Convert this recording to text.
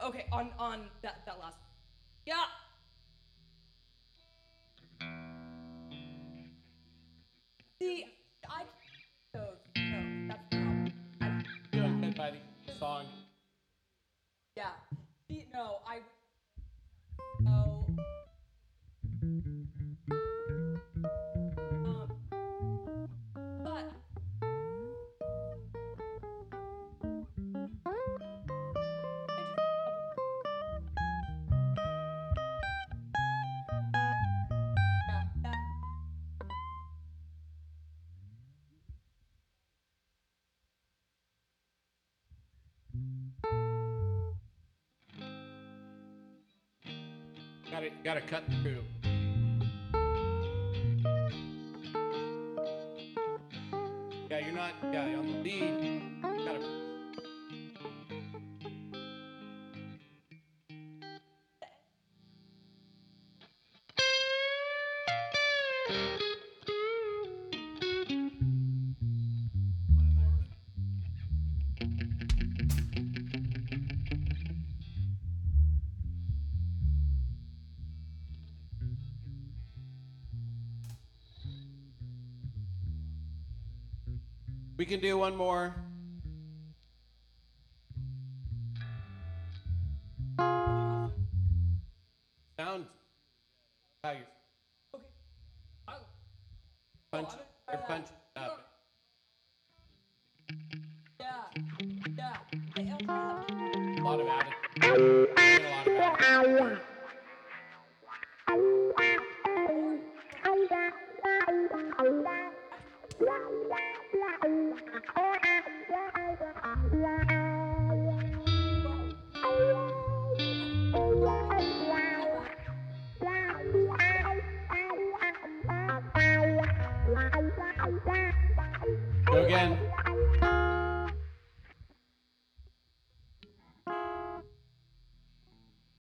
Okay, on that last. Yeah. See, I those. No, that's the problem. Doing good by the song. Yeah. See, no, I. Oh. But yeah, that. Gotta cut through. Yeah, you're not. Yeah, on the lead. Gotta. We can do one more. Sound. How you Okay. I, punch? Your punch up. yeah. Yeah. Hey, A lot of attitude. A lot of attitude. Go again.